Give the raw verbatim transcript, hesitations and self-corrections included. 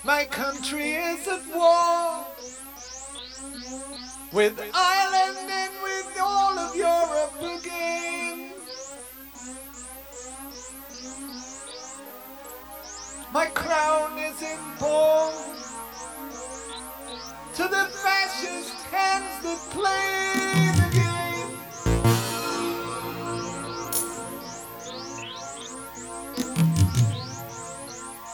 My country is at war with Ireland and with all of Europe again. My crown is in pawn to the fascist hands that claim